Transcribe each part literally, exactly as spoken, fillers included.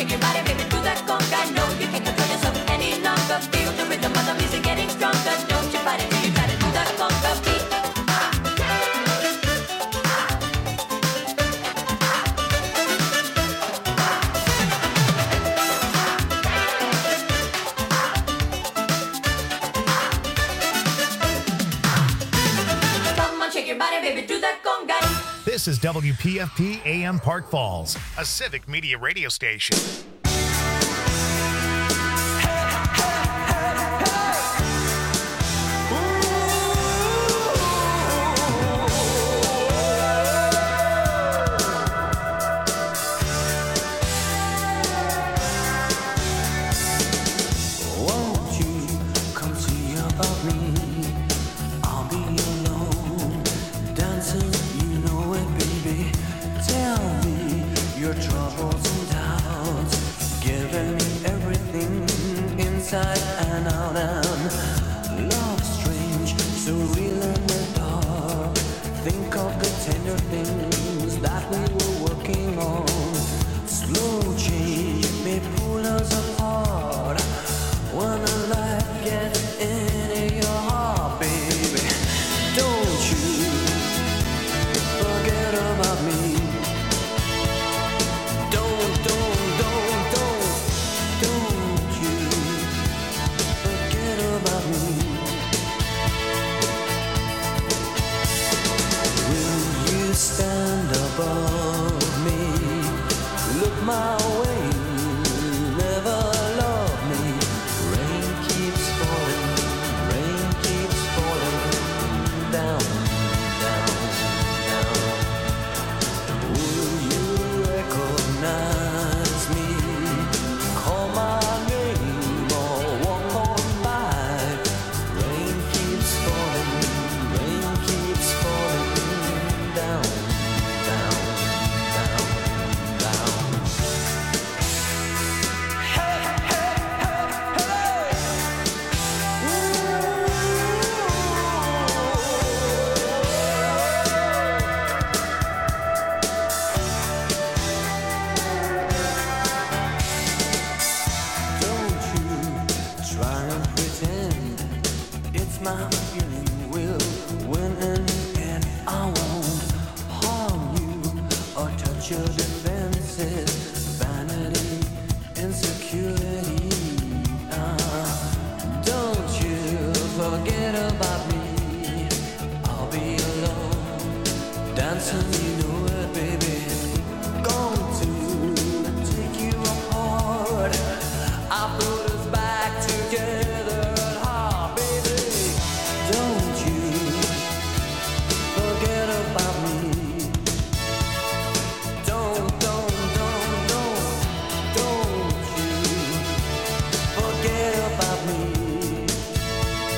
shake your body, baby, do that conga. No, you can't control yourself any longer. Feel the rhythm of the music getting stronger. Don't you fight it till you try to do that conga beat. This is W P F P A M Park Falls, a civic media radio station.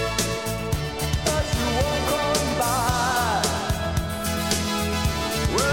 Well,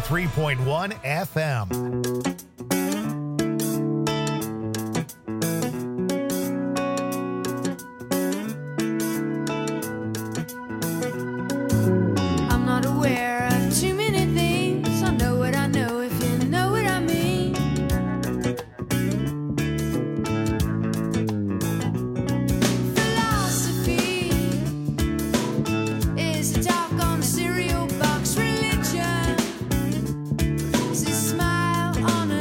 three point one F M. I'm not aware of too many things. I know what I know, if you know what I mean. Philosophy is a talk on the cereal box. Religion is a smile on a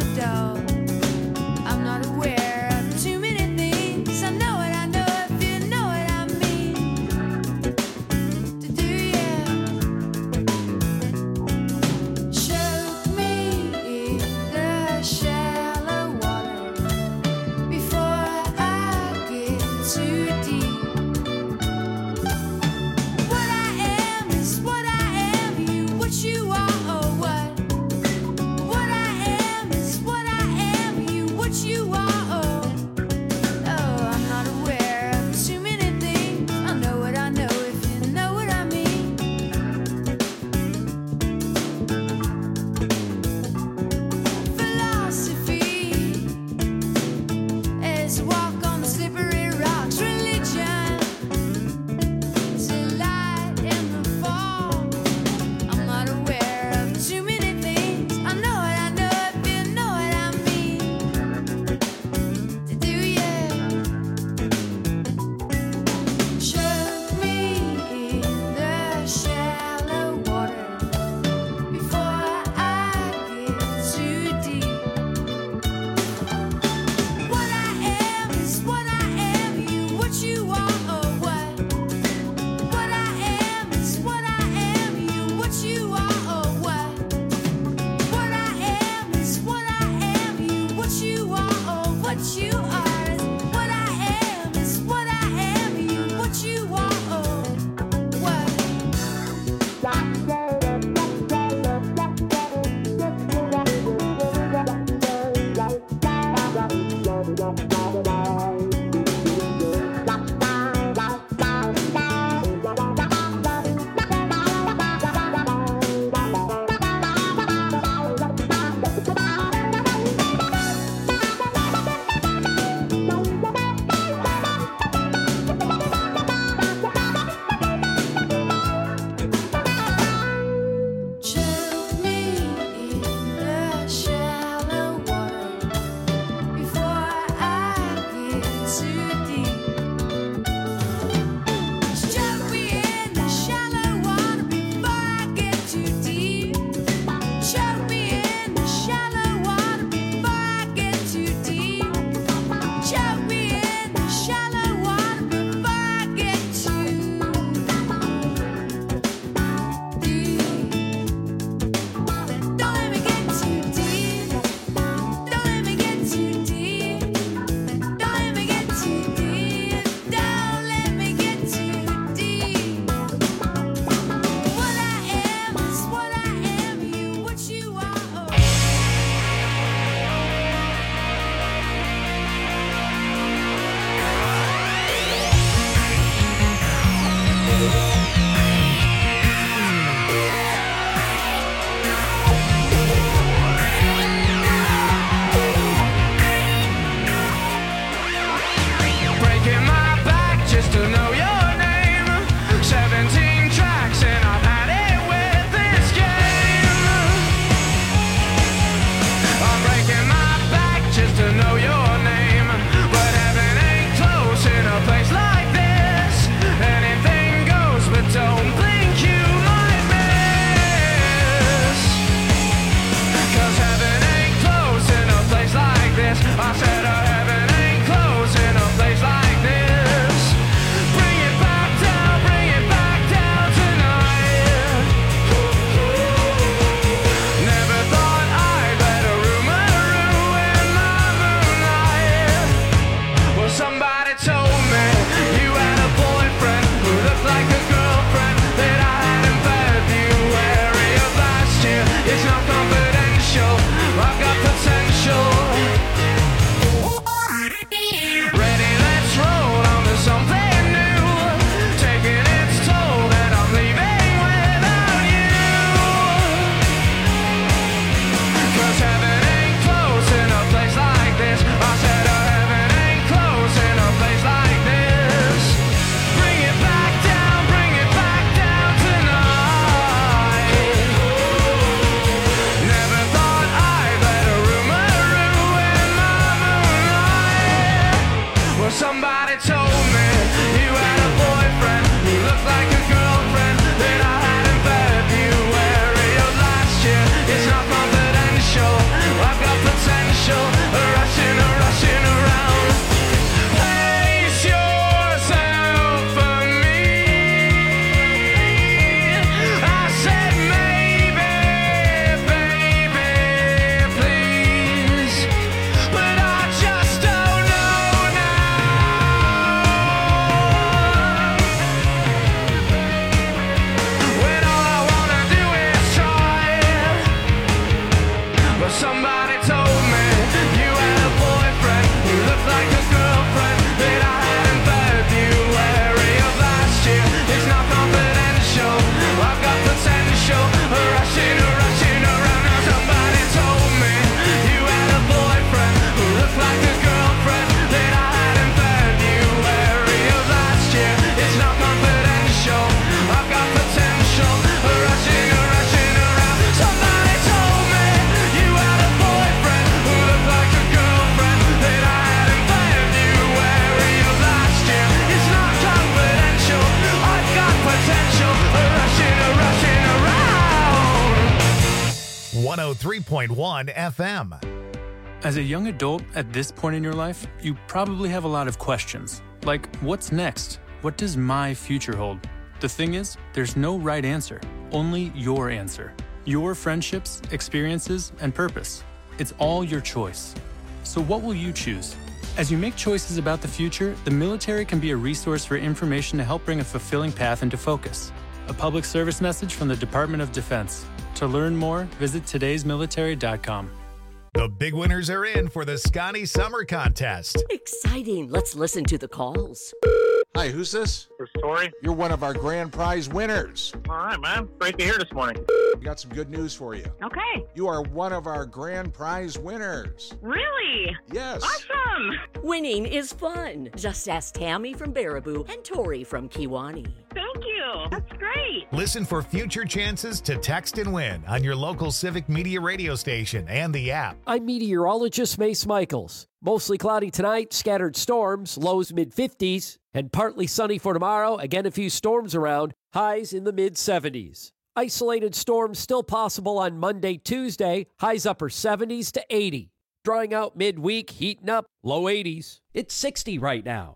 point one F M. As a young adult at this point in your life, you probably have a lot of questions. Like, what's next? What does my future hold? The thing is, there's no right answer, only your answer. Your friendships, experiences, and purpose. It's all your choice. So what will you choose? As you make choices about the future, the military can be a resource for information to help bring a fulfilling path into focus. A public service message from the Department of Defense. To learn more, visit todays military dot com. The big winners are in for the Scotty Summer Contest. Exciting. Let's listen to the calls. Hi, who's this? This is Tori. You're one of our grand prize winners. All right, man. Great to hear this morning. We got some good news for you. Okay. You are one of our grand prize winners. Really? Yes. Awesome. Winning is fun. Just ask Tammy from Baraboo and Tori from Kiwani. Thank you. That's great. Listen for future chances to text and win on your local Civic Media radio station and the app. I'm meteorologist Mace Michaels. Mostly cloudy tonight, scattered storms, lows mid fifties, and partly sunny for tomorrow. Again, a few storms around, highs in the mid seventies. Isolated storms still possible on Monday, Tuesday, highs upper seventies to eighty. Drying out midweek, heating up, low eighties. It's sixty right now.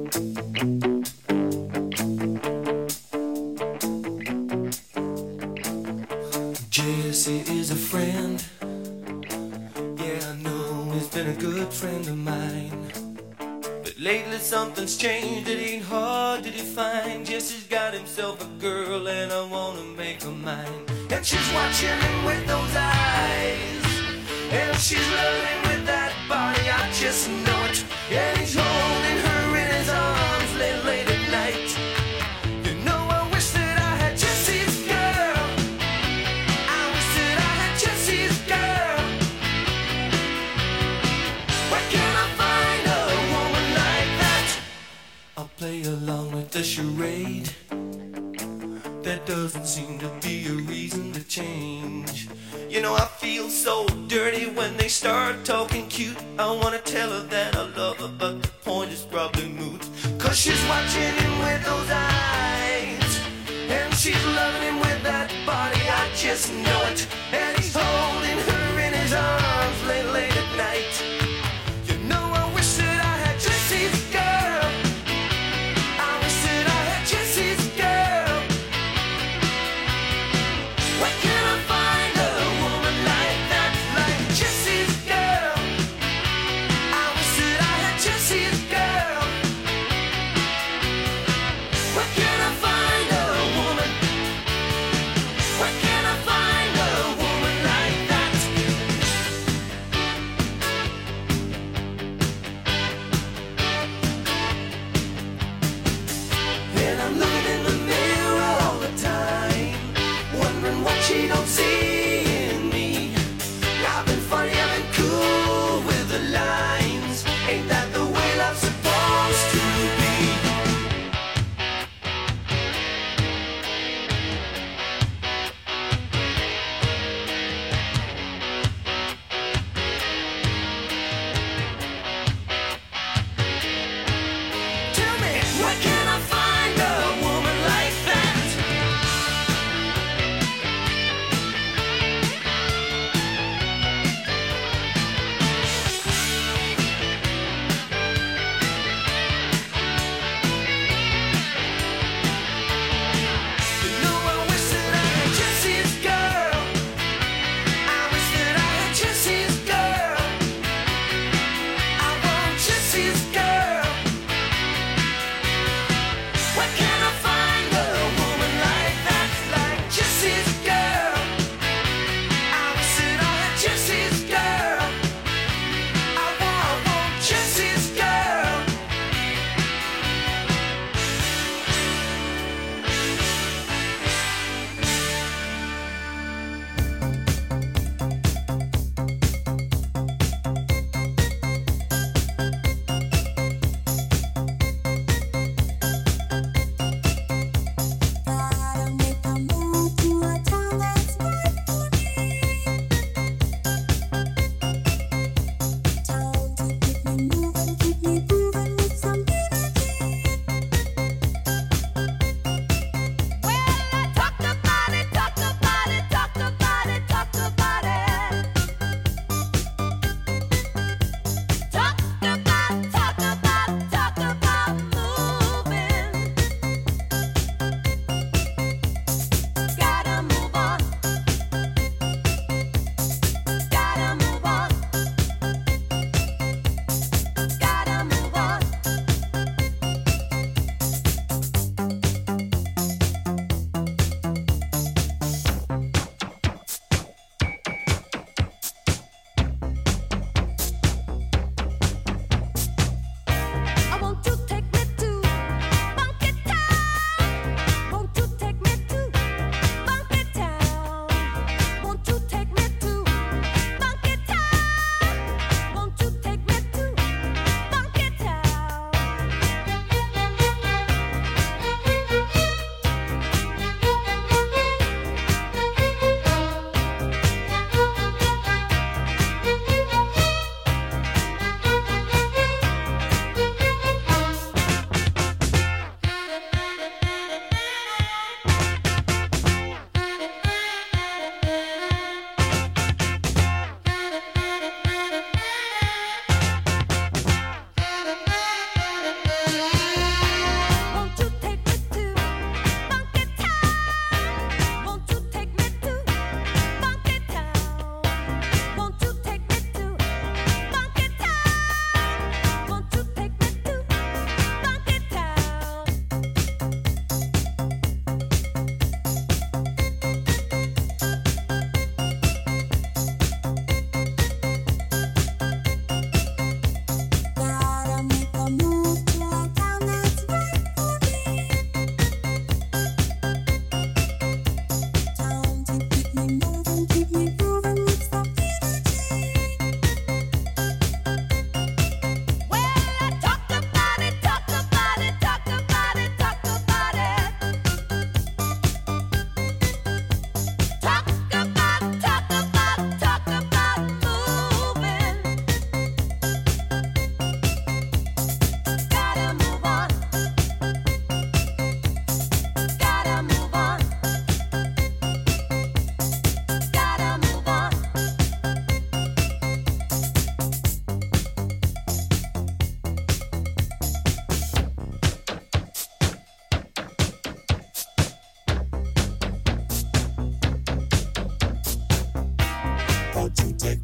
Jesse is a friend. Yeah, I know he's been a good friend of mine. But lately something's changed, it ain't hard to define. Jesse's got himself a girl and I wanna make her mine. And she's watching him with those eyes, and she's loving with that body, I just know it. And he's holding her in his arms late, late at night. You know I wish that I had Jesse's girl. I wish that I had Jesse's girl. Where can I find a woman like that? I'll play along with the charade. There doesn't seem to be a reason to change. You know I feel so dirty when they start talking cute. I wanna tell her that I love her, but the point is probably moot. Cause she's watching him with those eyes, and she's loving him with that body, I just know it. And he's holding her in his arms late, late at night. You know I wish that I had Jesse's girl. I wish that I had Jesse's girl. Where can I find a woman like that, like Jesse's girl? I wish that I had Jesse's girl. Where can I find a woman? Where can I find a woman like that?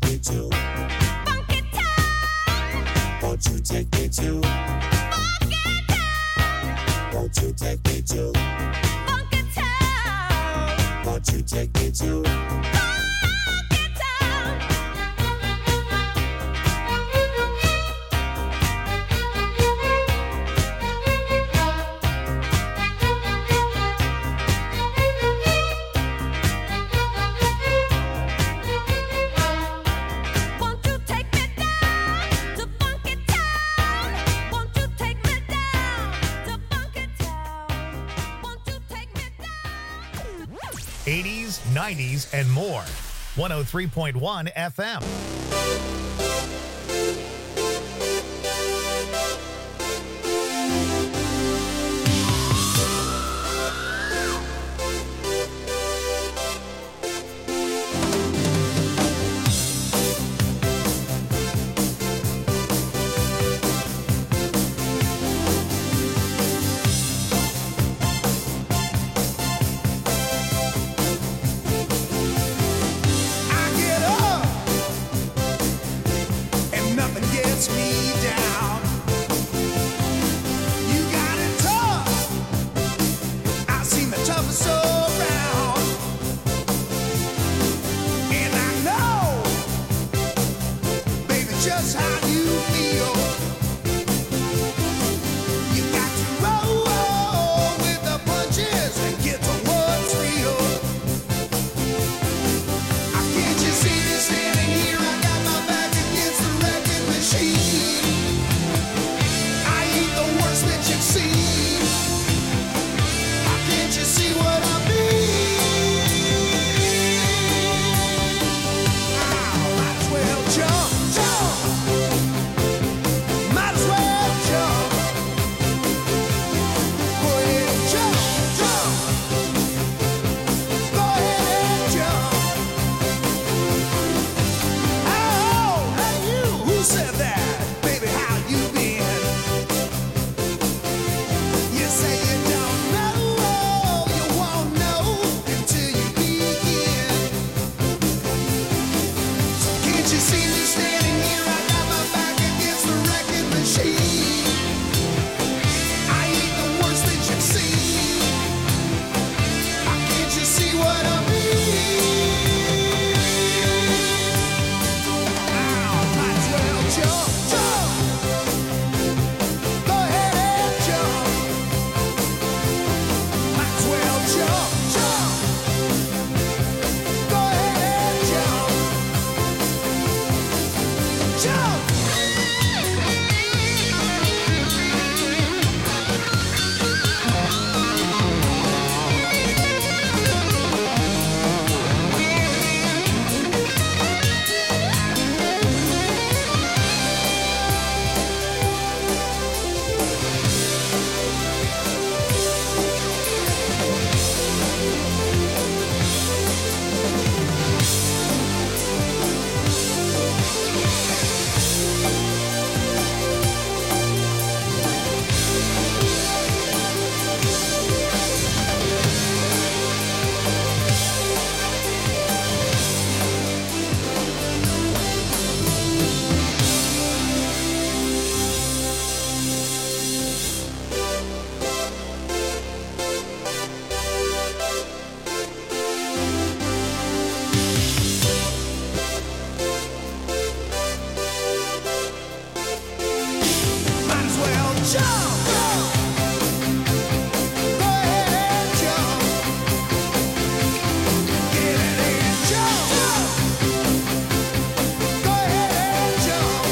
take me to Funky Town? Won't you take me to Funky Town? Won't you take me to Funky Town? Won't you take me to Funky Town? Won't you take me down to Funky Town? Won't you take me down to Funky Town? Won't you take me down? eighties, nineties, and more. one oh three point one F M. I get up and nothing gets me down. You got it tough. I've seen the toughest around, and I know, baby, just how you feel. You got to roll with the punches and get to what's real. Can't you see me standing here? I got my back against the wrecking machine. I ain't the worst that you've seen. Can't you see what I mean? Oh, might as well jump, jump. Might as well jump. Go ahead and jump, jump. Go ahead and jump. Oh, hey you, who said that? Baby, how you been? You say you don't know, you won't know until you begin. Can't you see me standing here? I got my back against the wrecking machine. I ain't the worst that you've seen. Can't you see what I mean? Might as well jump, jump. Go ahead and jump. Might as well jump, jump. Go ahead and jump. Jump. Might as well jump. Go ahead and jump. Get it and jump. Go ahead and jump.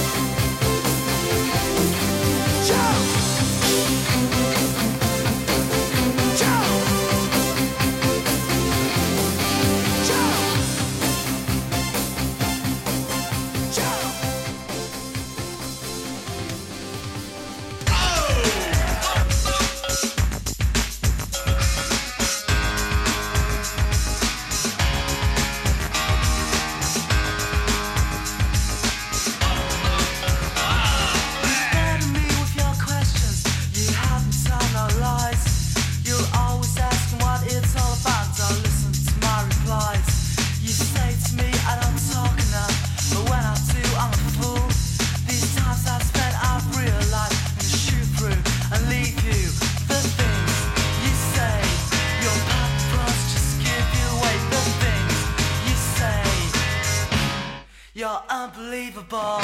Jump. Jump. Jump. Jump. unbelievable.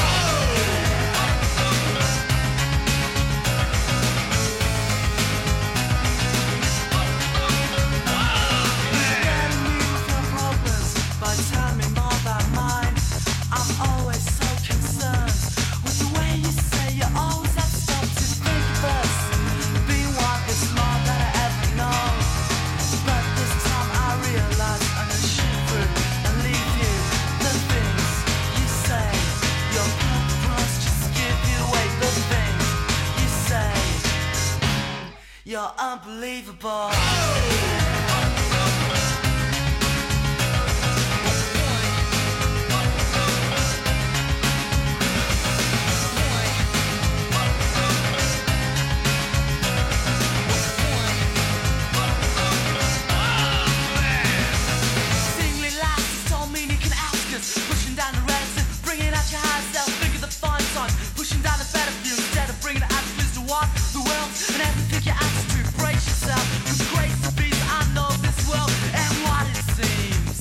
You're unbelievable. Singly lights don't mean you can ask us. Pushing down the reds and bringing out your high self. Think of the fun song. Pushing down the better view instead of bringing the attitudes to walk the world and have to pick your attitude. Brace yourself. With grace and peace, I know this world and what it seems.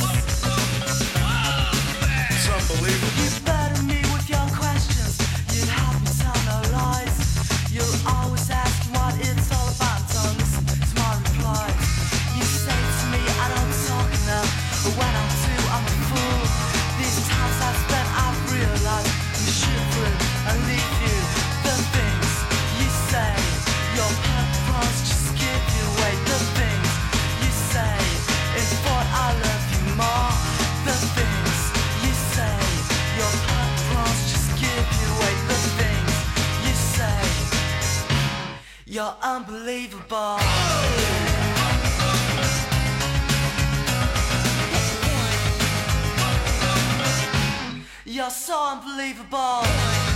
It's unbelievable. You better me with your questions. You'd have me tell no lies. You'll always ask what it's all about. Don't listen to my replies. You say to me I don't talk enough, but when I do, I'm a fool. These times I've spent, I've realized I'm shivering and leave you. The things you say, your purpose just give you away. The things you say is what I love you more. The things you say, your purpose just give you away. The things you say, you're unbelievable. You're so unbelievable.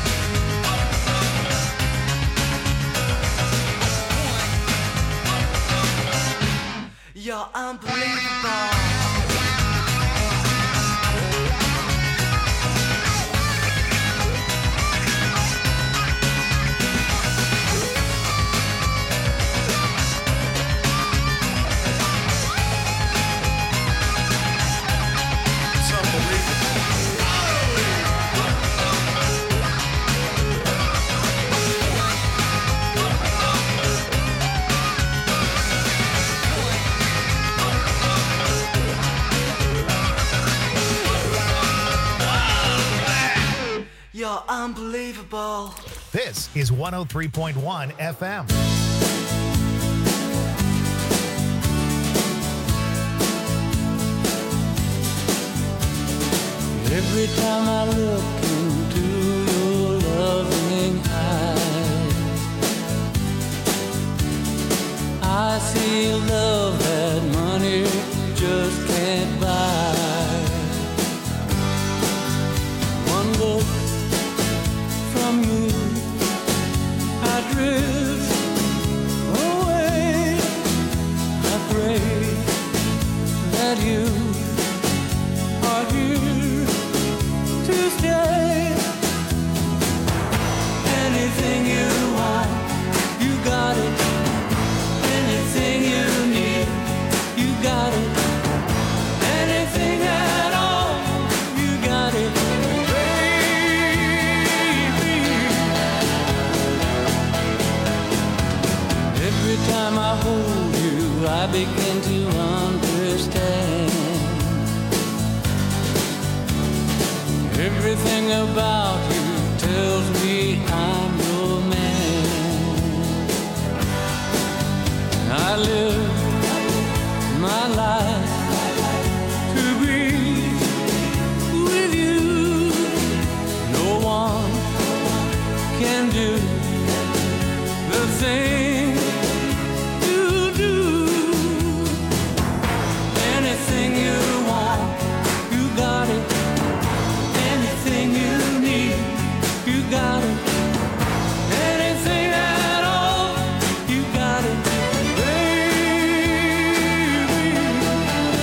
You're unbelievable. It's unbelievable. You're unbelievable. This is one oh three point one F M. Every time I look into your loving eyes, I see love that money just can't buy. One look from you, I drift away. I pray that you are here to stay. Anything you want, you got it. Anything you need, you got it. Anything at all, you got it, baby. Every time I hold you, I begin to understand. Everything about you tells me I'm your man. I live my life to be with you. No one can do the thing you do. Anything you want, you got it. Anything you need, you got it. Anything at all, you got it, baby.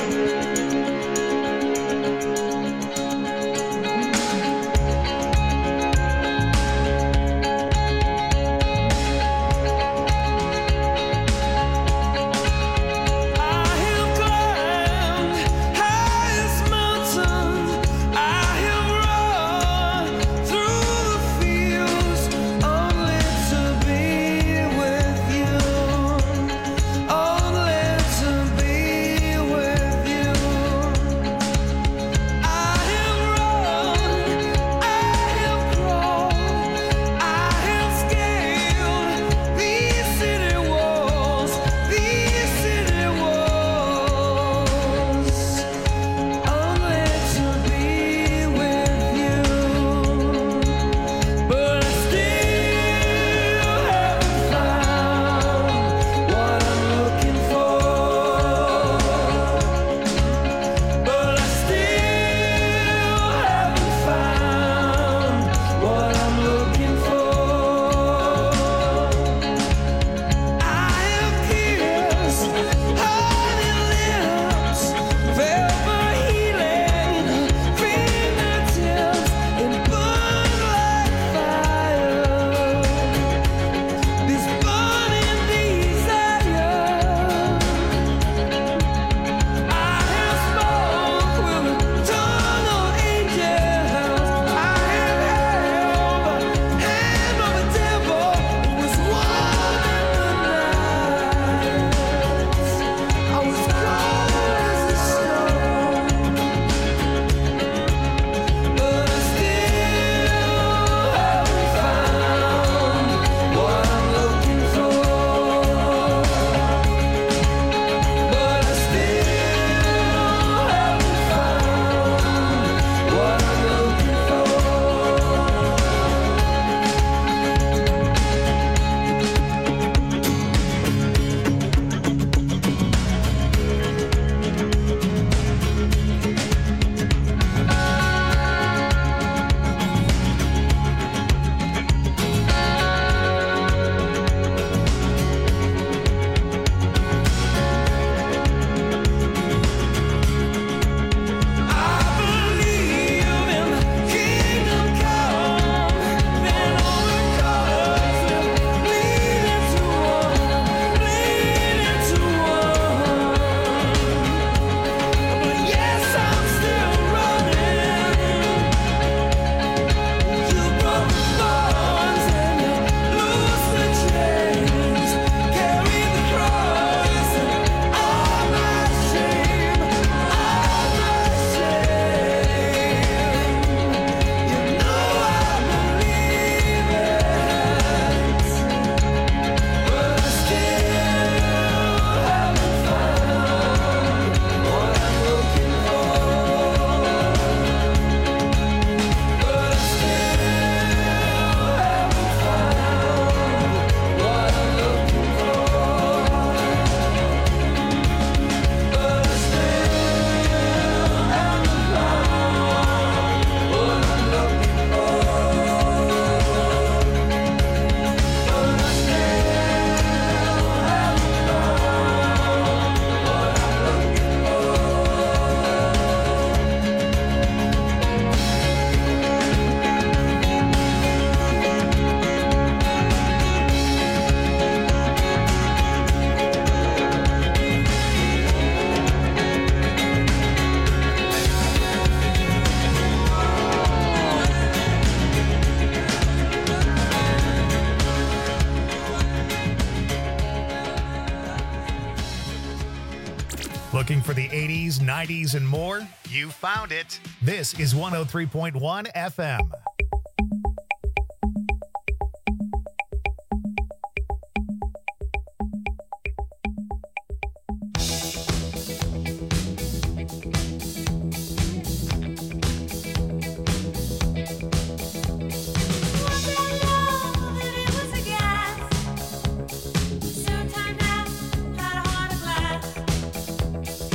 Looking for the eighties, nineties, and more? You found it. This is one oh three point one F M.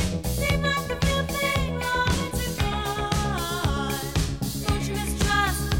Seemed like the real thing, all into one. Don't you mistrust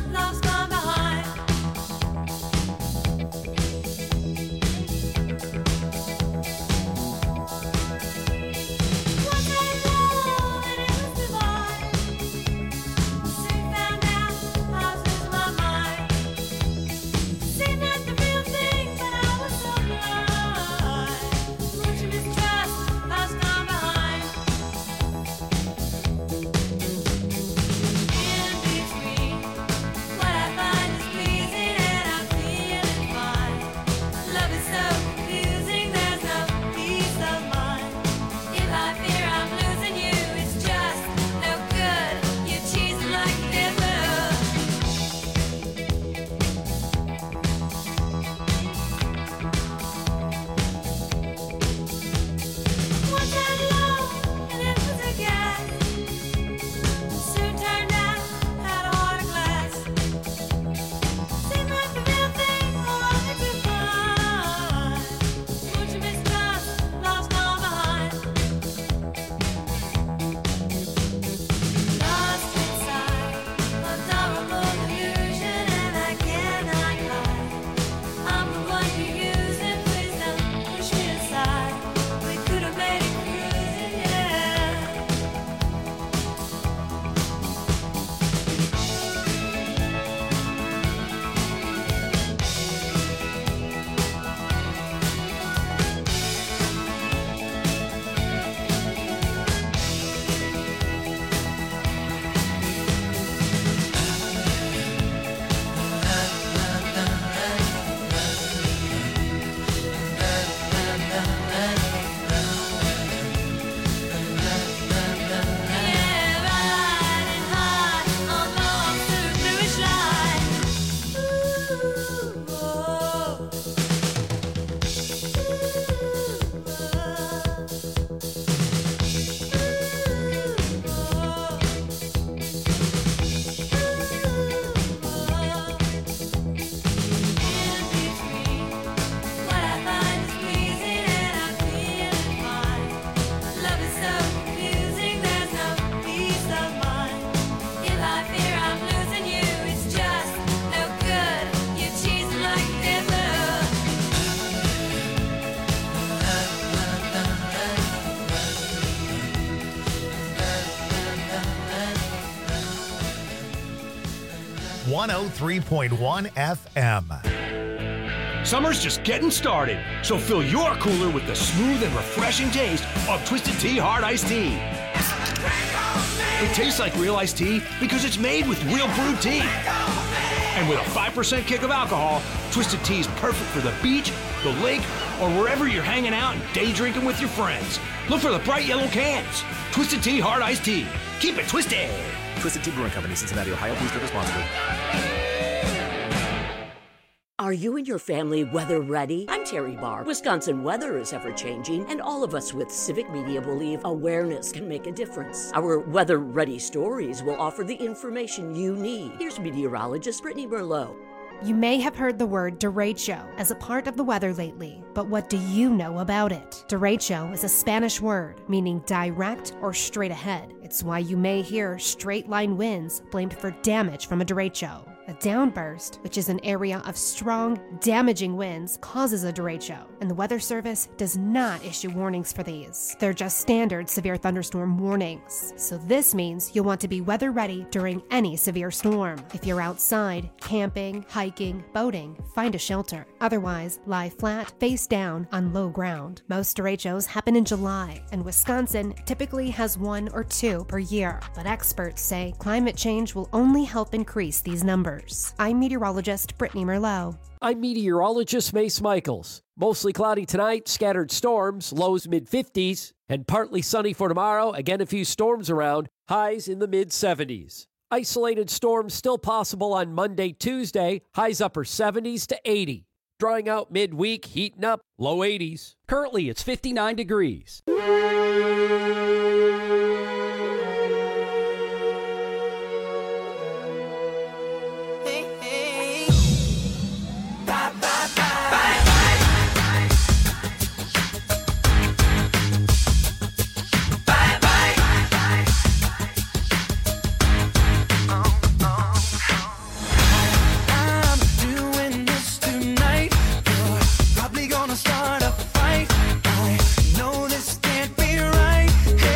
one oh three point one F M. Summer's just getting started, so fill your cooler with the smooth and refreshing taste of Twisted Tea Hard Iced Tea. It tastes like real iced tea because it's made with real brewed tea. And with a five percent kick of alcohol, Twisted Tea is perfect for the beach, the lake, or wherever you're hanging out and day drinking with your friends. Look for the bright yellow cans. Twisted Tea Hard Iced Tea. Keep it twisted. Twisted Tea Brewing Company, Cincinnati, Ohio. Please drink responsibly. Are you and your family weather ready? I'm Terry Barr. Wisconsin weather is ever changing, and all of us with Civic Media believe awareness can make a difference. Our weather ready stories will offer the information you need. Here's meteorologist Brittany Merlot. You may have heard the word derecho as a part of the weather lately, but what do you know about it? Derecho is a Spanish word meaning direct or straight ahead. It's why you may hear straight line winds blamed for damage from a derecho. A downburst, which is an area of strong, damaging winds, causes a derecho, and the Weather Service does not issue warnings for these. They're just standard severe thunderstorm warnings. So this means you'll want to be weather ready during any severe storm. If you're outside, camping, hiking, boating, find a shelter. Otherwise, lie flat, face down, on low ground. Most derechos happen in July, and Wisconsin typically has one or two per year. But experts say climate change will only help increase these numbers. I'm meteorologist Brittany Merlot. I'm meteorologist Mace Michaels. Mostly cloudy tonight, scattered storms, lows mid fifties, and partly sunny for tomorrow. Again, a few storms around, highs in the mid seventies. Isolated storms still possible on Monday, Tuesday, highs upper seventies to eighty. Drying out midweek, heating up, low eighties. Currently, it's fifty-nine degrees. Probably gonna start a fight. I know this can't be right.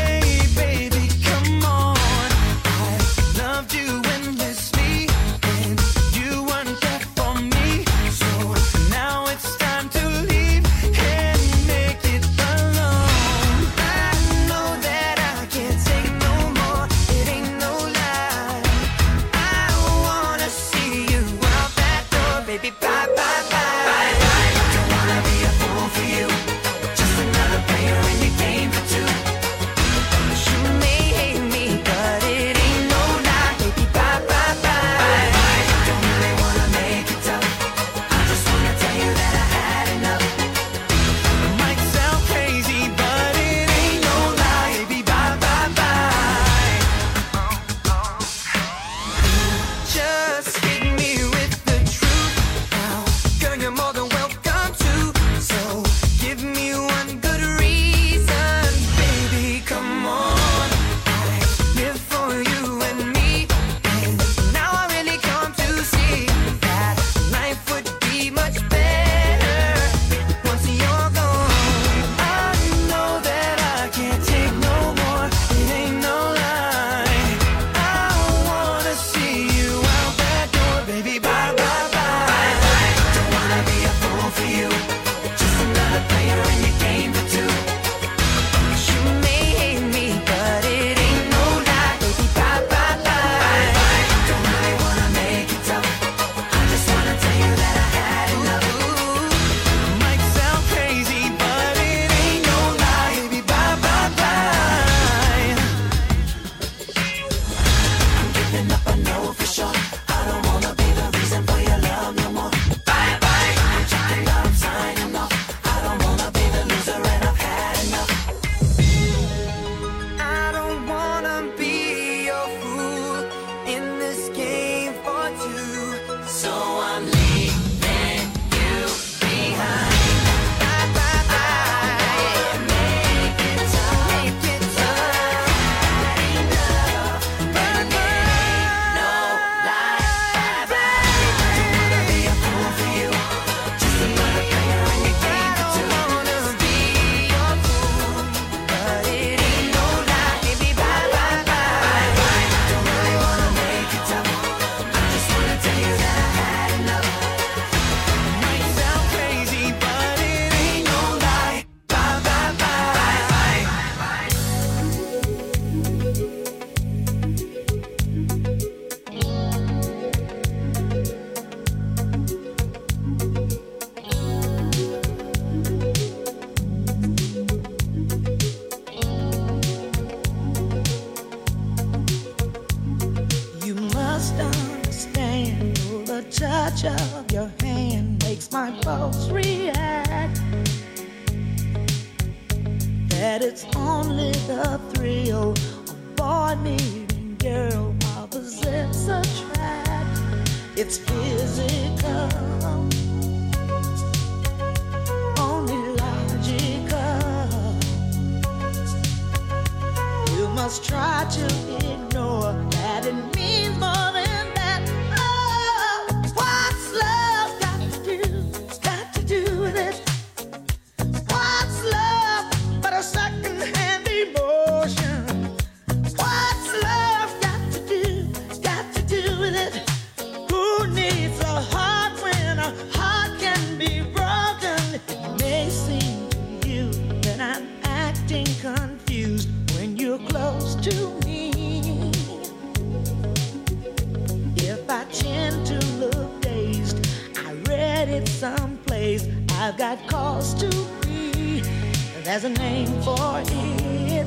touch of your hand makes my pulse react. That it's only the thrill of boy meeting girl, opposites attract. It's physical, only logical. You must try to ignore that it means more than that. Oh, what's love got to do, got to do with it? What's love but a second-hand emotion? What's love got to do, got to do with it? Who needs a heart when a heart can be broken? It may seem to you that I'm acting confused when you're close to me. If I tend to look dazed, I read it someplace. I've got cause to be. There's a name for it.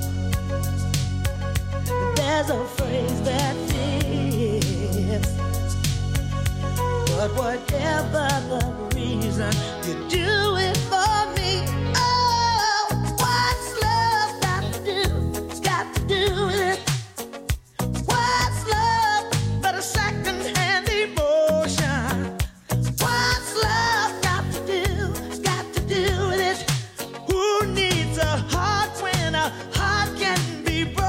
There's a phrase that fits. But whatever the reason, you do it for me. Oh, what's love got to do, got to do with it? What's love but a second-hand emotion? What's love got to do, got to do with it? Who needs a heart when a heart can be broken?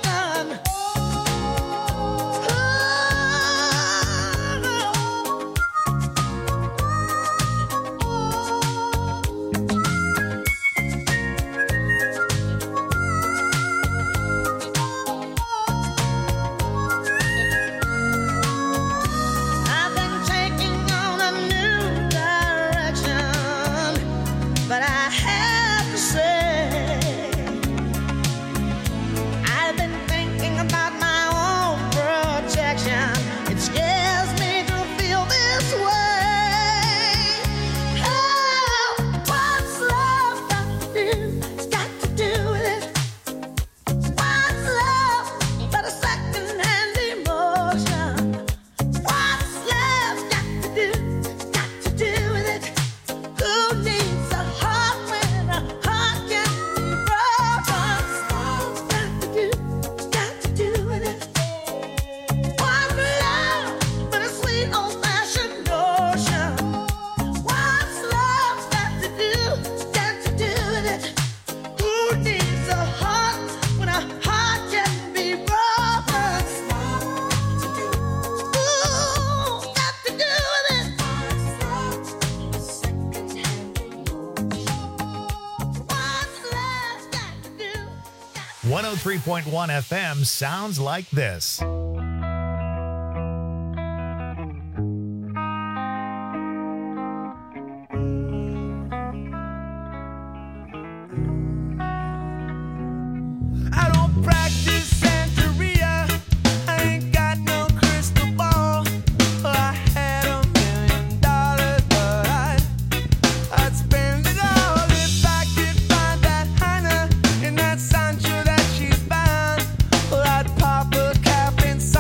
I've been taking on a new direction, but I have to say, I've been thinking about my own protection. It scares me to feel this way. Oh, what's love got to do, got to do with it? What's love but a second-hand emotion? What's love got to do, got to do with it? Who needs a heart when a heart can be broken? What's got to do, got to do with it? What's love but a sweet old-fashioned notion? What's love got to do, got to do with it? Who needs a heart when a heart can be broken? Ooh, got to do with it. What's love got to do? one oh three point one F M sounds like this. I don't practice Santeria. I ain't got no crystal ball. I had a million dollars, but I'd, I'd spend it all if I could find that Heiner in that Sancho that she's bound. Well, I'd pop a cap inside.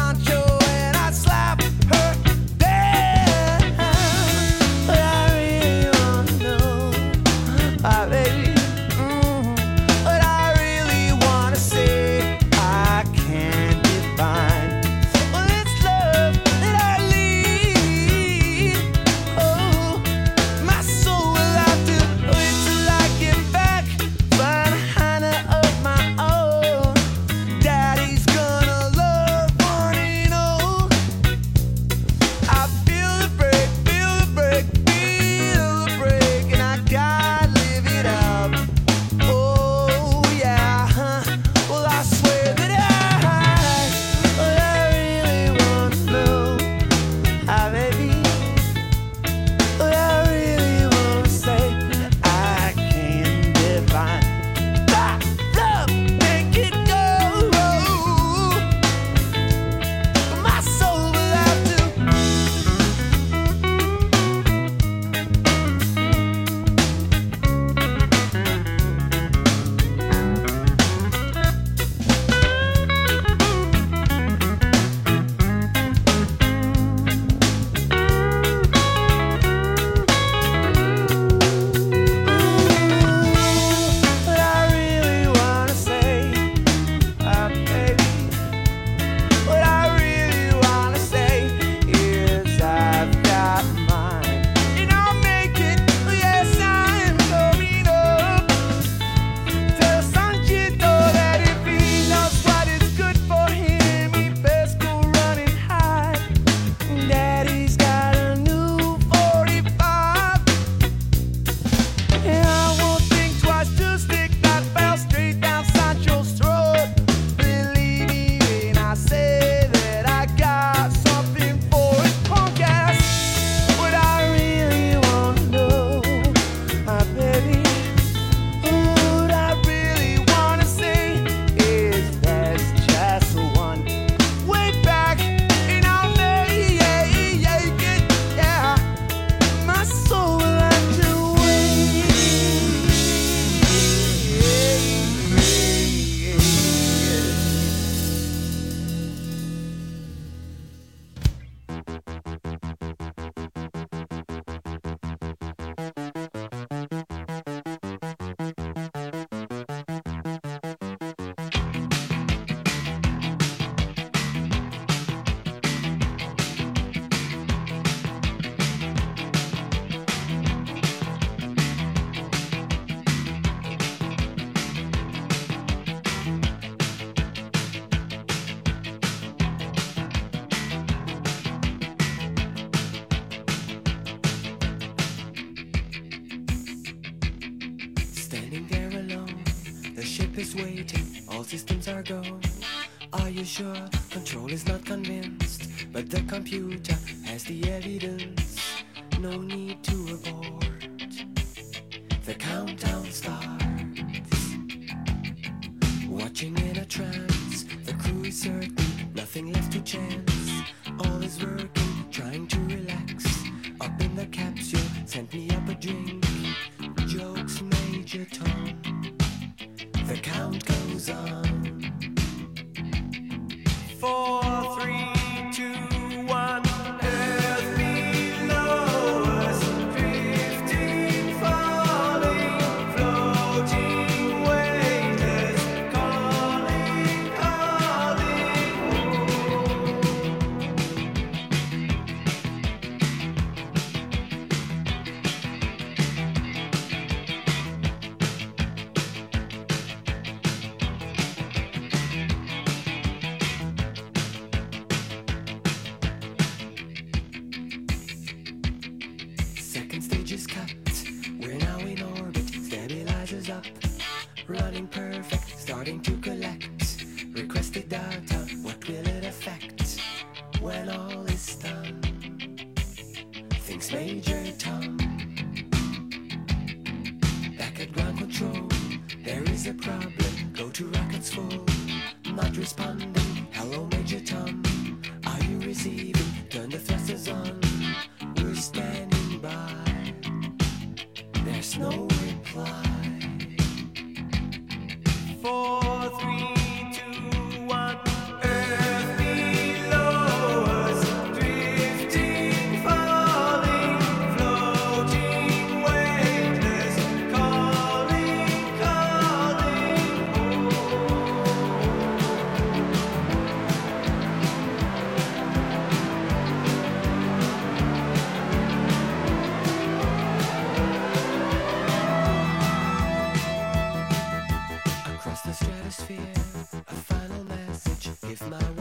is waiting, all systems are go. Are you sure? Control is not convinced, but the computer has the evidence. No need to abort. The countdown starts. Watching in a trance, the crew is certain, nothing left to chance. All is working, trying to relax. Up in the capsule, sent me up a drink. Jokes, Major Tom. The count goes on. Four, three, two, one. Earth below us, drifting, falling, floating, weightless, calling, calling home. Second stage is cut. We're now in orbit. Stabilizers up. Running perfect. Starting to collect. Requested data. What will it affect when all is done? Thinks Major Tom. Back at ground control. There is a problem. Go to rockets full. Not responding. Hello, Major Tom. Are you receiving? Turn the thrusters on. We're standing by. There's no reply. Four, three, two, one. Earth below us, drifting, falling, floating, weightless, calling, calling home. Across the stratosphere, a final message. If my